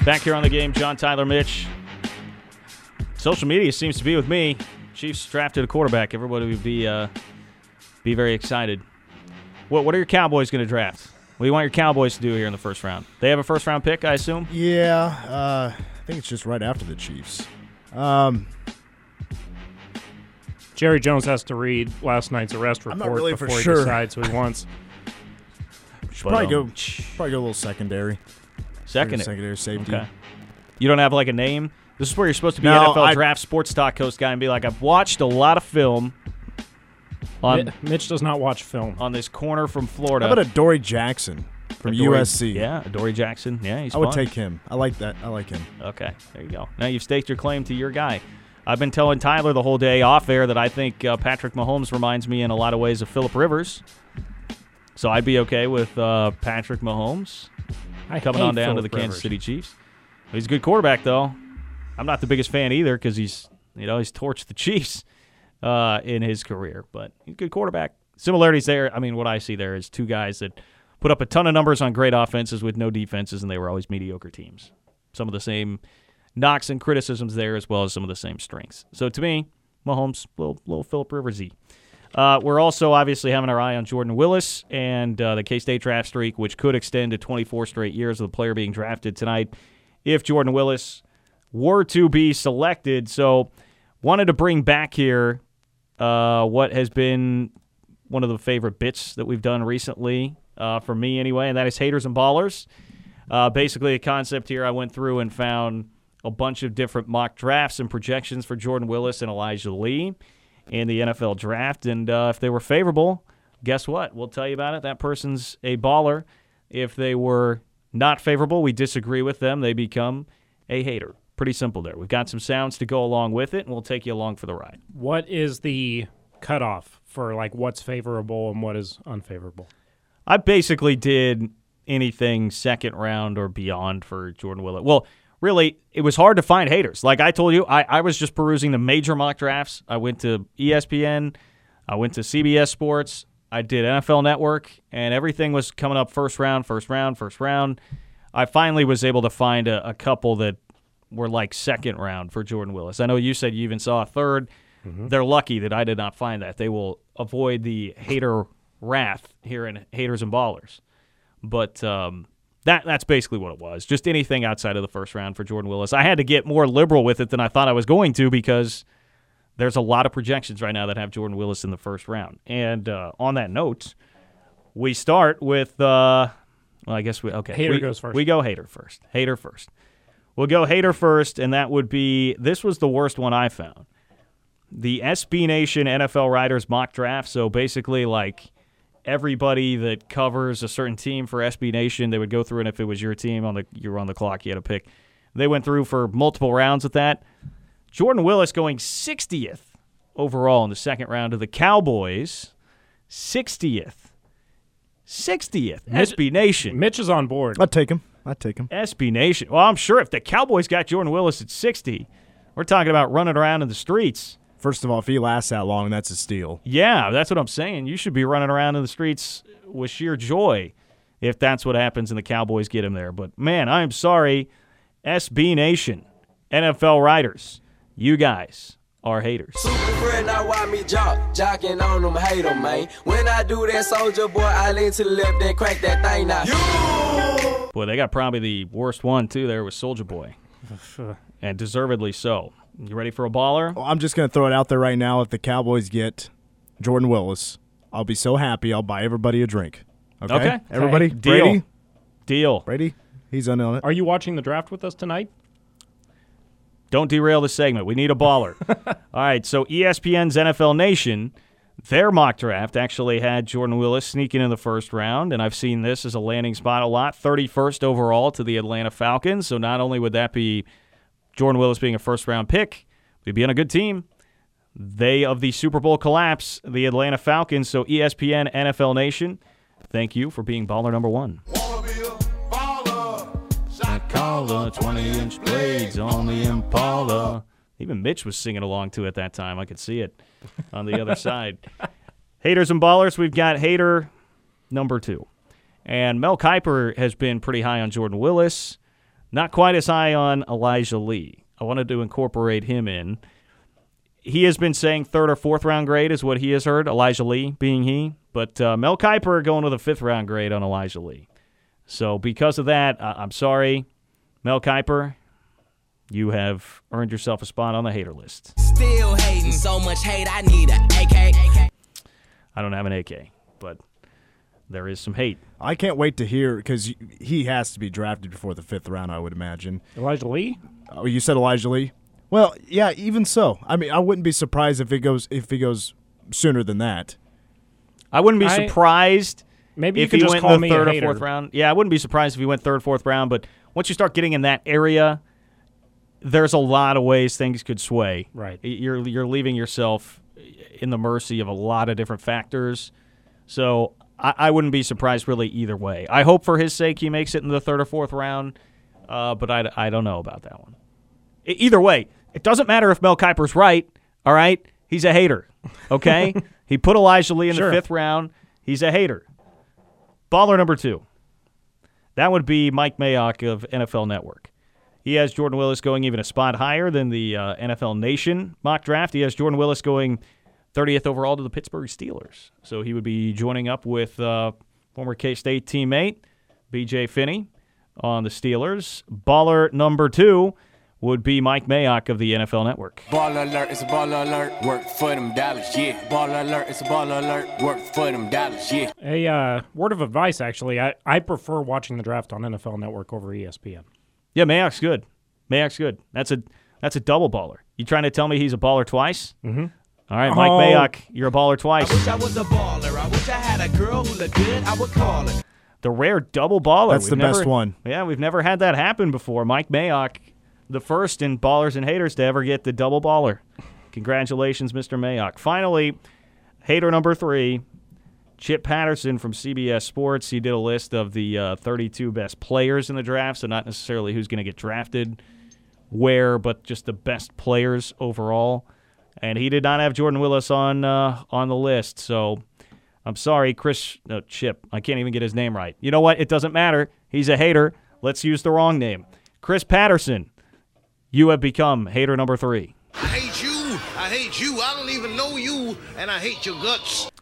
Back here on the game, John, Tyler, Mitch. Social media seems to be with me. Chiefs drafted a quarterback. Everybody would be very excited. What are your Cowboys going to draft? What do you want your Cowboys to do here in the first round? They have a first-round pick, I assume? Yeah, I think it's just right after the Chiefs. Jerry Jones has to read last night's arrest report not really before for he sure. decides who he wants. Probably go a little secondary. Secondary safety. Okay. You don't have like a name? This is where you're supposed to be No, NFL draft sports talk host guy and be like, I've watched a lot of film on Mitch does not watch film. on this corner from Florida. How about Adoree Jackson from USC? Yeah, Adoree Jackson. Yeah, he's I would fun. take him. I like that. I like him. Okay, there you go. Now you've staked your claim to your guy. I've been telling Tyler the whole day off air that I think Patrick Mahomes reminds me in a lot of ways of Phillip Rivers. So I'd be okay with Patrick Mahomes coming on down to the Kansas City Chiefs. He's a good quarterback, though. I'm not the biggest fan either because he's torched the Chiefs in his career, but he's a good quarterback. Similarities there. I mean, what I see there is two guys that put up a ton of numbers on great offenses with no defenses, and they were always mediocre teams. Some of the same knocks and criticisms there as well as some of the same strengths. So to me, Mahomes, little Phillip Rivers-y. We're also obviously having our eye on Jordan Willis and the K-State draft streak, which could extend to 24 straight years of the player being drafted tonight if Jordan Willis were to be selected. So wanted to bring back here what has been one of the favorite bits that we've done recently, for me anyway, and that is Haters and Ballers. Basically, a concept here, I went through and found a bunch of different mock drafts and projections for Jordan Willis and Elijah Lee in the NFL draft, and if they were favorable, guess what? We'll tell you about it. That person's a baller. If they were not favorable, we disagree with them, they become a hater. Pretty simple there. We've got some sounds to go along with it, and we'll take you along for the ride. What is the cutoff for like what's favorable and what is unfavorable? I basically did anything second round or beyond for Jordan Willis. Well, really, it was hard to find haters. Like I told you, I was just perusing the major mock drafts. I went to ESPN. I went to CBS Sports. I did NFL Network, and everything was coming up first round. I finally was able to find a couple that were like second round for Jordan Willis. I know you said you even saw a third. Mm-hmm. They're lucky that I did not find that. They will avoid the hater wrath here in Haters and Ballers. But that's basically what it was. Just anything outside of the first round for Jordan Willis. I had to get more liberal with it than I thought I was going to because there's a lot of projections right now that have Jordan Willis in the first round. And on that note, we start with Hater goes first. We go hater first. We'll go hater first, and that would be, this was the worst one I found. The SB Nation NFL Writers mock draft. So basically, like, everybody that covers a certain team for SB Nation, they would go through, and if it was your team, you were on the clock, you had to pick. They went through for multiple rounds with that. Jordan Willis going 60th overall in the second round to the Cowboys. 60th. SB Nation. Mitch is on board. I'd take him. SB Nation. Well, I'm sure if the Cowboys got Jordan Willis at 60, we're talking about running around in the streets. First of all, if he lasts that long, that's a steal. Yeah, that's what I'm saying. You should be running around in the streets with sheer joy if that's what happens and the Cowboys get him there. But, man, I'm sorry, SB Nation, NFL Writers, you guys are haters. Super friend, now why me jocking on them, hate them, man. When I do that, soldier boy, I lean to the left, then crank that thing now. Boy, they got probably the worst one, too, there with Soulja Boy. And deservedly so. You ready for a baller? Well, I'm just going to throw it out there right now. If the Cowboys get Jordan Willis, I'll be so happy I'll buy everybody a drink. Okay? Everybody? Deal. Brady? Brady? He's on it. Are you watching the draft with us tonight? Don't derail the segment. We need a baller. All right, so ESPN's NFL Nation, their mock draft actually had Jordan Willis sneaking in the first round, and I've seen this as a landing spot a lot. 31st overall to the Atlanta Falcons, so not only would that be Jordan Willis being a first-round pick, he'd be on a good team. They, of the Super Bowl collapse, the Atlanta Falcons, so ESPN, NFL Nation, thank you for being baller number one. Caller, 20-inch blades on the Impala. Even Mitch was singing along to it that time. I could see it on the other side. Haters and Ballers, we've got hater number 2. And Mel Kiper has been pretty high on Jordan Willis. Not quite as high on Elijah Lee. I wanted to incorporate him in. He has been saying 3rd or 4th round grade is what he has heard, Elijah Lee being he. But Mel Kiper going with a 5th round grade on Elijah Lee. So because of that, I'm sorry, Mel Kiper, you have earned yourself a spot on the hater list. Still hating, so much hate, I need an AK. I don't have an AK, but there is some hate. I can't wait to hear, because he has to be drafted before the 5th round, I would imagine. Elijah Lee? Oh, you said Elijah Lee? Well, yeah, even so. I mean, I wouldn't be surprised if he goes sooner than that. I wouldn't be surprised maybe if you could he just went call in the me a 3rd or hater. 4th round. Yeah, I wouldn't be surprised if he went 3rd, 4th round, but once you start getting in that area, there's a lot of ways things could sway. Right. You're leaving yourself in the mercy of a lot of different factors. So I wouldn't be surprised really either way. I hope for his sake he makes it in the 3rd or 4th round, but I don't know about that one. Either way, it doesn't matter if Mel Kiper's right, all right? He's a hater, okay? He put Elijah Lee in the 5th round. He's a hater. Baller number 2. That would be Mike Mayock of NFL Network. He has Jordan Willis going even a spot higher than the NFL Nation mock draft. He has Jordan Willis going 30th overall to the Pittsburgh Steelers. So he would be joining up with former K-State teammate B.J. Finney on the Steelers. Baller number 2 would be Mike Mayock of the NFL Network. Ball alert, it's a ball alert. Work for them dollars, yeah. Ball alert, it's a ball alert. Work for them dollars, yeah. A word of advice, actually. I prefer watching the draft on NFL Network over ESPN. Yeah, Mayock's good. Mayock's good. That's a double baller. You trying to tell me he's a baller twice? Mm-hmm. All right, Mike Mayock, you're a baller twice. I wish I was a baller. I wish I had a girl who looked good. I would call her. The rare double baller. That's the best one. Yeah, we've never had that happen before. Mike Mayock, the first in Ballers and Haters to ever get the double baller. Congratulations, Mr. Mayock. Finally, hater number 3, Chip Patterson from CBS Sports. He did a list of the 32 best players in the draft, so not necessarily who's going to get drafted where, but just the best players overall. And he did not have Jordan Willis on the list, so I'm sorry, Chip. I can't even get his name right. You know what? It doesn't matter. He's a hater. Let's use the wrong name. Chris Patterson, you have become hater number 3. I hate you. I hate you. I don't even know you, and I hate your guts.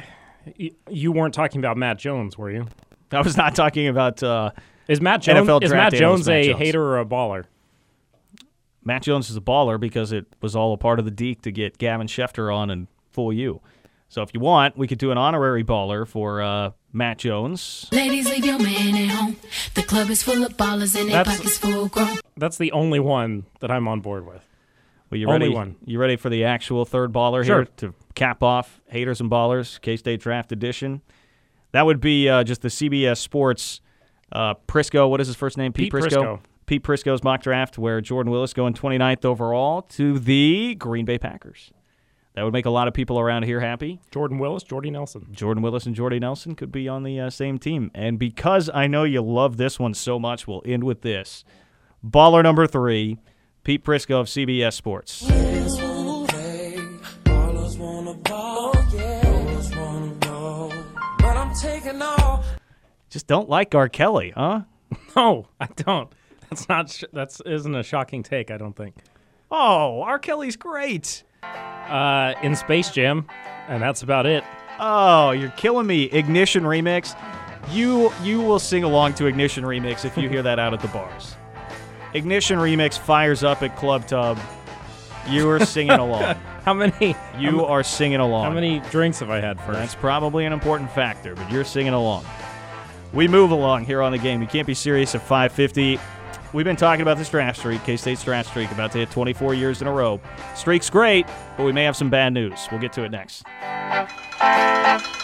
You weren't talking about Matt Jones, were you? I was not talking about Is Matt Jones, NFL is draft Matt Jones analyst a Matt Jones. hater or a baller? Matt Jones is a baller because it was all a part of the Deke to get Gavin Schefter on and fool you. So if you want, we could do an honorary baller for Matt Jones. Ladies, leave your man at home. The club is full of ballers and their pockets full grown. That's the only one that I'm on board with. Well, you Only ready? one. You ready for the actual third baller Sure. here to cap off Haters and Ballers K-State Draft Edition? That would be just the CBS Sports Prisco. What is his first name? Pete Prisco. Pete Prisco's mock draft, where Jordan Willis going 29th overall to the Green Bay Packers. That would make a lot of people around here happy. Jordan Willis, Jordy Nelson. Jordan Willis and Jordy Nelson could be on the same team. And because I know you love this one so much, we'll end with this. Baller number 3, Pete Prisco of CBS Sports. Just don't like R. Kelly, huh? No, I don't. That isn't a shocking take, I don't think. Oh, R. Kelly's great. In Space Jam, and that's about it. Oh, you're killing me. Ignition Remix. You will sing along to Ignition Remix if you hear that out at the bars. Ignition Remix fires up at Club Tub. You are singing along. How many? You are singing along. How many drinks have I had first? That's probably an important factor, but you're singing along. We move along here on the game. You can't be serious at 5:50. We've been talking about this draft streak, K-State's draft streak, about to hit 24 years in a row. Streak's great, but we may have some bad news. We'll get to it next.